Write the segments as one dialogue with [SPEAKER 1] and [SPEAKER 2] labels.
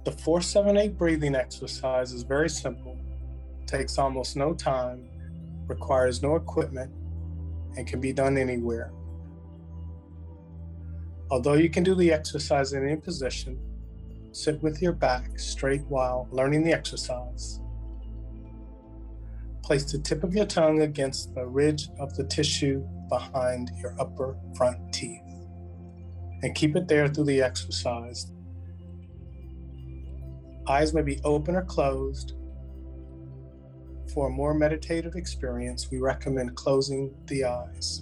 [SPEAKER 1] The 4-7-8 breathing exercise is very simple, takes almost no time, requires no equipment, and can be done anywhere. Although you can do the exercise in any position, sit with your back straight while learning the exercise. Place the tip of your tongue against the ridge of the tissue behind your upper front teeth and keep it there through the exercise. Eyes may be open or closed. For a more meditative experience, we recommend closing the eyes.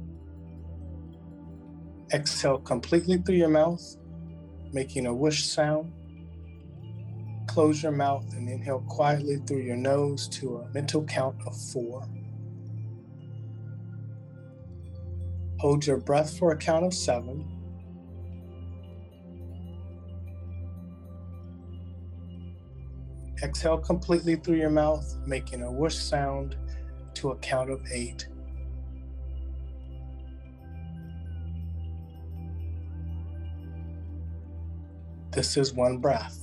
[SPEAKER 1] Exhale completely through your mouth, making a whoosh sound. Close your mouth and inhale quietly through your nose to a mental count of 4. Hold your breath for a count of 7. Exhale completely through your mouth, making a whoosh sound to a count of 8. This is one breath.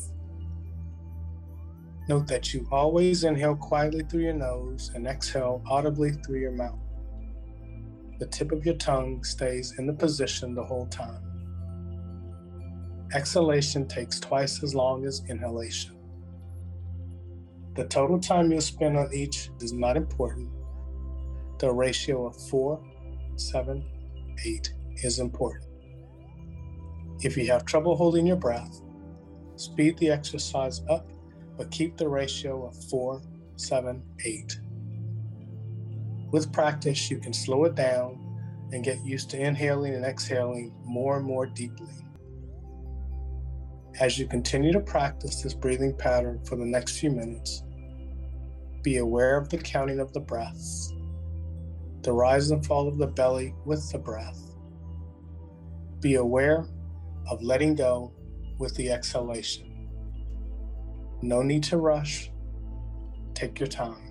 [SPEAKER 1] Note that you always inhale quietly through your nose and exhale audibly through your mouth. The tip of your tongue stays in the position the whole time. Exhalation takes twice as long as inhalation. The total time you'll spend on each is not important. The ratio of 4, 7, 8 is important. If you have trouble holding your breath, speed the exercise up, but keep the ratio of 4, 7, 8. With practice, you can slow it down and get used to inhaling and exhaling more and more deeply. As you continue to practice this breathing pattern for the next few minutes, be aware of the counting of the breaths, the rise and fall of the belly with the breath. Be aware of letting go with the exhalation. No need to rush. Take your time.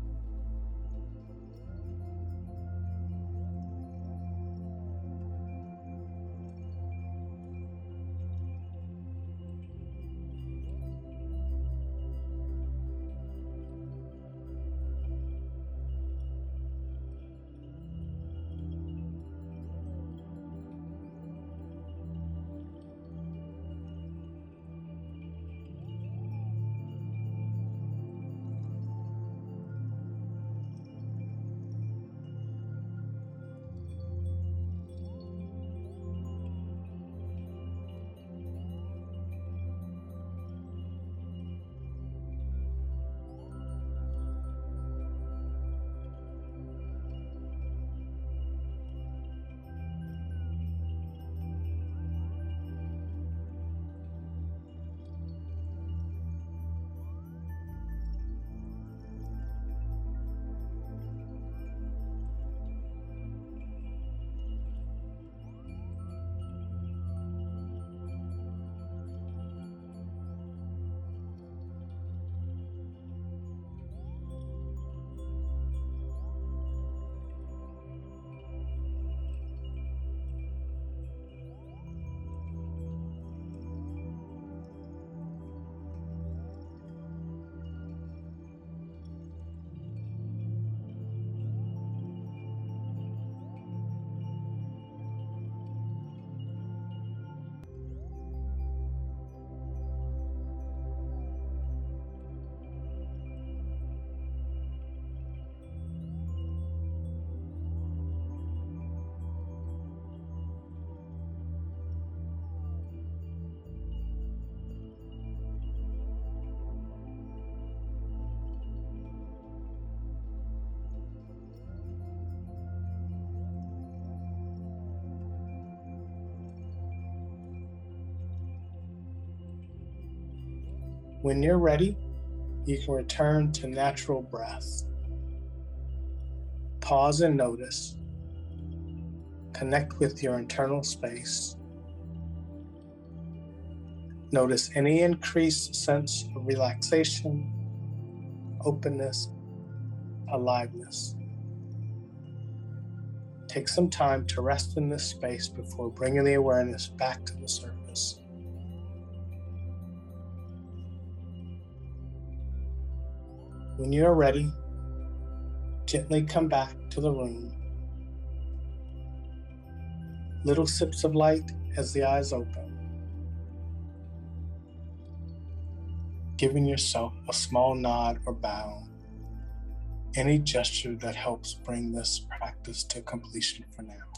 [SPEAKER 1] When you're ready, you can return to natural breath. Pause and notice. Connect with your internal space. Notice any increased sense of relaxation, openness, aliveness. Take some time to rest in this space before bringing the awareness back to the surface. When you are ready, gently come back to the room. Little sips of light as the eyes open, giving yourself a small nod or bow, any gesture that helps bring this practice to completion for now.